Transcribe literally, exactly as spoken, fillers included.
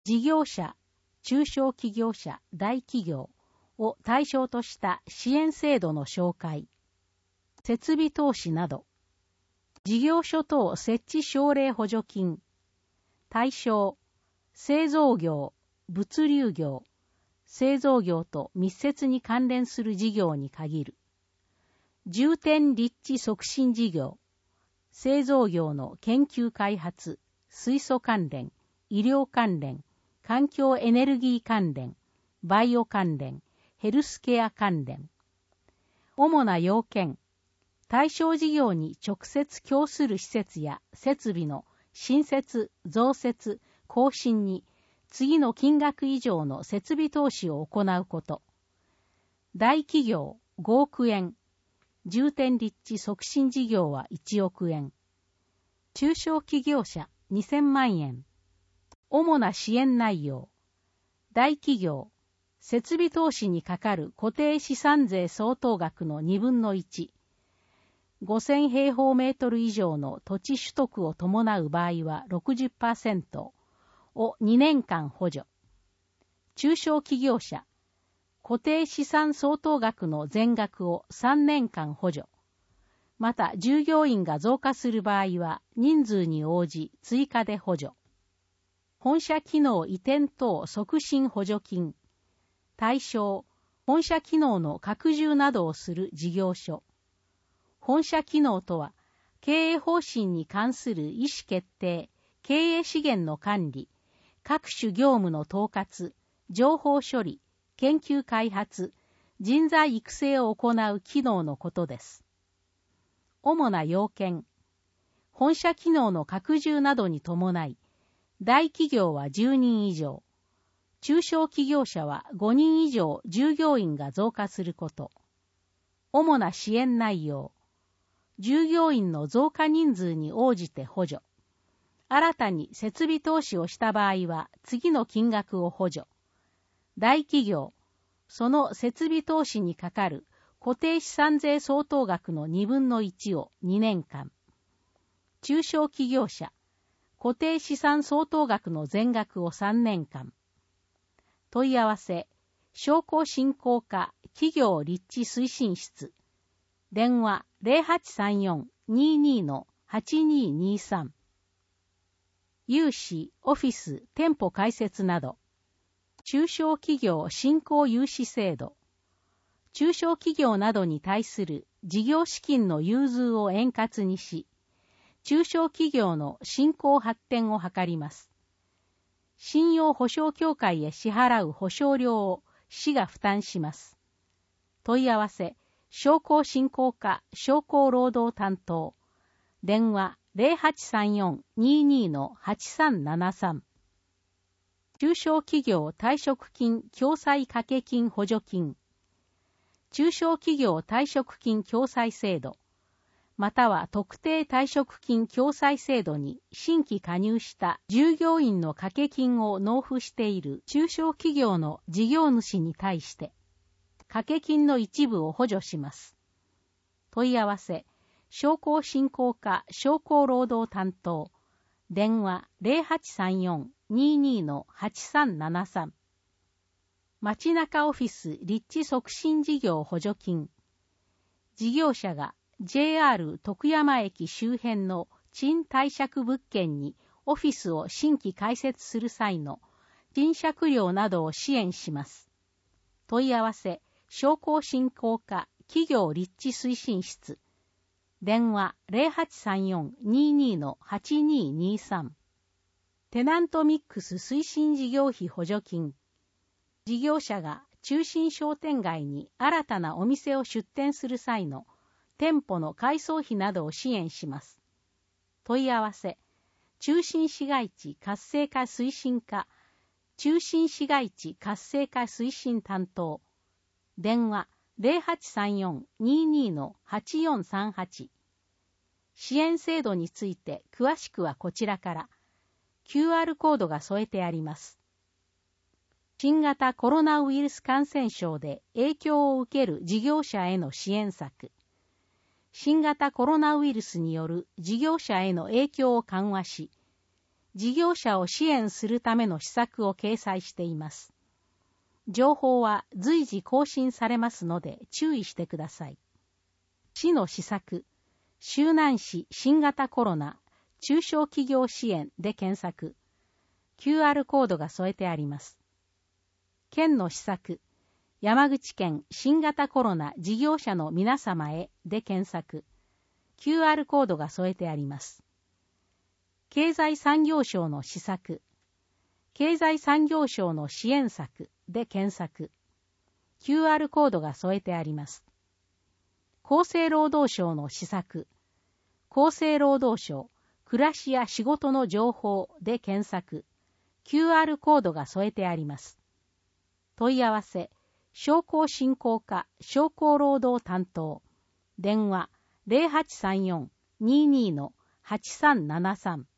事業者、中小企業者、大企業を対象とした支援制度の紹介、設備投資など、事業所等設置奨励補助金、対象、製造業、物流業、製造業と密接に関連する事業に限る。重点立地促進事業、製造業の研究開発、水素関連、医療関連、環境エネルギー関連、バイオ関連、ヘルスケア関連。主な要件、対象事業に直接供する施設や設備の新設、増設、更新に次の金額以上の設備投資を行うこと。大企業ごおくえん、重点立地促進事業はいちおくえん。中小企業者にせんまんえん。主な支援内容。大企業、設備投資にかかる固定資産税相当額のにぶんのいち。ごせんへいほうメートル以上の土地取得を伴う場合は ろくじゅっパーセント をにねんかん補助。中小企業者、固定資産相当額の全額をさんねんかん補助。また従業員が増加する場合は人数に応じ追加で補助。本社機能移転等促進補助金。対象、本社機能の拡充などをする事業所。本社機能とは、経営方針に関する意思決定、経営資源の管理、各種業務の統括、情報処理、研究開発、人材育成を行う機能のことです。主な要件、本社機能の拡充などに伴い、大企業はじゅうにん以上、中小企業者はごにん以上従業員が増加すること。主な支援内容、従業員の増加人数に応じて補助。新たに設備投資をした場合は次の金額を補助。大企業、その設備投資にかかる固定資産税相当額のにぶんのいちをにねんかん。中小企業者、固定資産相当額の全額をさんねんかん。問い合わせ、商工振興課企業立地推進室。電話 ゼロはちさんよん にーにー のはちにーにーさん。融資、オフィス、店舗開設など。中小企業振興融資制度。中小企業などに対する事業資金の融通を円滑にし、中小企業の振興発展を図ります。信用保証協会へ支払う保証料を市が負担します。問い合わせ、商工振興課商工労働担当。電話 ゼロはちさんよん にーにー のはちさんななさん。中小企業退職金共済掛け金補助金。中小企業退職金共済制度、または特定退職金共済制度に新規加入した従業員の掛け金を納付している中小企業の事業主に対して、掛け金の一部を補助します。問い合わせ、商工振興課商工労働担当。電話 ゼロはちさんよん にーにー のはちさんななさん。街中オフィス立地促進事業補助金。事業者が ジェイアール 徳山駅周辺の賃貸借物件にオフィスを新規開設する際の賃借料などを支援します。問い合わせ、商工振興課企業立地推進室。電話 ゼロはちさんよん にーにー のはちにーにーさん。テナントミックス推進事業費補助金。事業者が中心商店街に新たなお店を出店する際の店舗の改装費などを支援します。問い合わせ、中心市街地活性化推進課中心市街地活性化推進担当。電話 ゼロはちさんよん にーにー のはちよんさんはち。支援制度について詳しくはこちらから キューアール コードが添えてあります。新型コロナウイルス感染症で影響を受ける事業者への支援策。新型コロナウイルスによる事業者への影響を緩和し、 事業者を支援するための施策を掲載しています。情報は随時更新されますので注意してください。市の施策、周南市新型コロナ中小企業支援で検索。キューアール コードが添えてあります。県の施策、山口県新型コロナ事業者の皆様へで検索。キューアール コードが添えてあります。経済産業省の施策、経済産業省の支援策で検索。キューアール コードが添えてあります。厚生労働省の施策、厚生労働省暮らしや仕事の情報で検索。キューアール コードが添えてあります。問い合わせ、商工振興課商工労働担当。電話 ゼロはちさんよん にーにー はちさんななさん